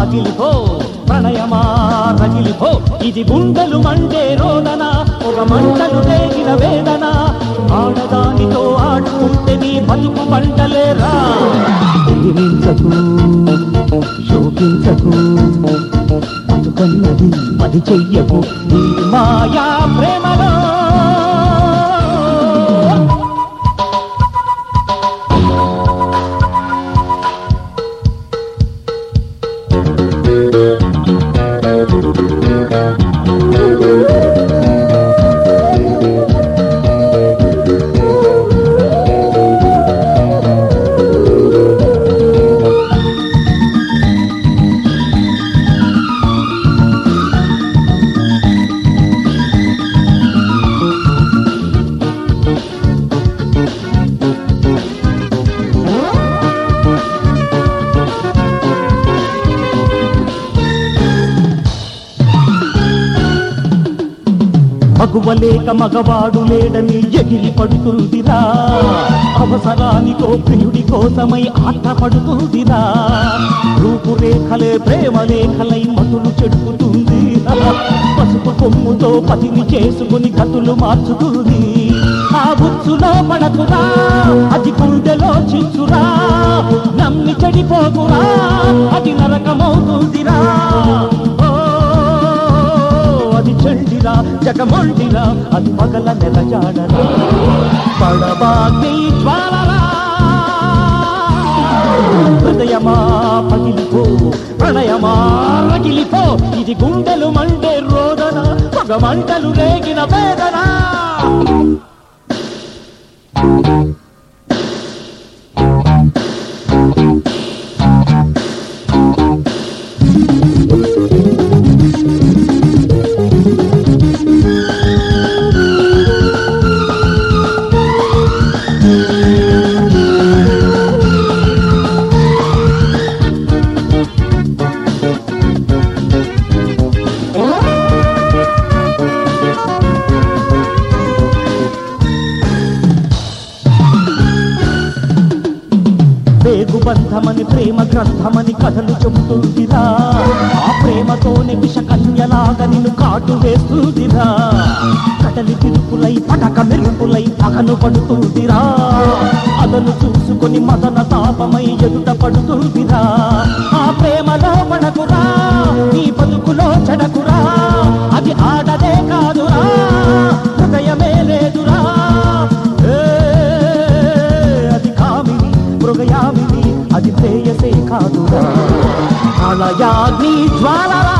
పగిలిపో ప్రణయమా రగిలిపో ఇది గుండెలు మండే రోదన ఒక మంటలు రేగిన వేదన ఆడదానితో ఆడుకుంటే నీ బతుకు మంటలేరా ప్రేమించకు శోకించకు బతుకన్నది పది చెయ్యకు ఈ మాయా ప్రేమలో మగువలేక మగవాడు లేడని ఎగిరి పడుతుందిరా అవసరానికో ప్రియుడి కోసమై ఆటపడుతుందిరా రూపురేఖలే ప్రేమలేఖలై మతులు చెడుపుతుంది పసుపు కొమ్ముతో పతిని చేసుకుని కతులు మార్చుతుంది ఆ బుచ్చులో పడకురా అది గుండెలో చిచ్చురా నమ్మి చెడిపోకురా అది నరకమవుతుందిరా అది చెండిరా జగమొండిరా అది పగల నెలజాడరా పడబాగ్ని జ్వాలరా హృదయమా పగిలిపో ప్రణయమా రగిలిపో ఇది గుండెలు మండే రోదన పగ మంటలు రేగిన వేదన బంధమని ప్రేమ గ్రంథమని కథలు చెబుతుందిరా ఆ ప్రేమతోనే విషకన్యలాగా నిన్ను కాటు వేస్తుందిరా కటలి తిరుపులై పటక మెరుపులై పగను పడుతుందిరా అదను చూసుకొని మదన తాపమై ఎదుట పడుతుందిరా ఆ ప్రేమలో పడకురా నీ బతుకులో చెడకురా అది ఆడదే కాదురా హృదయమే లేదురా అది కామిని మృగయామిని అది ప్రేయసే కాదురా అలయాగ్ని జ్వాలరా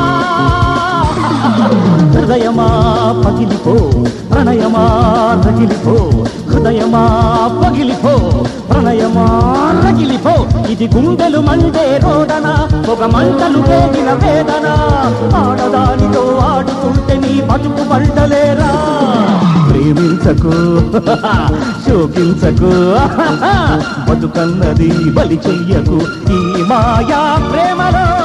హృదయమా పగిలిపో ప్రణయమా రగిలిపో హృదయమా పగిలిపో ప్రణయమా రగిలిపో ఇది గుండెలు మండే రోదన ఒక మంటలు రేగిన వేదన ఆడదానితో ఆడుకుంటే నీ బతుకు మంటలేరా ప్రేమించకు శోకించకు బతుకన్నది బలి చెయ్యకు ఈ మాయా ప్రేమలో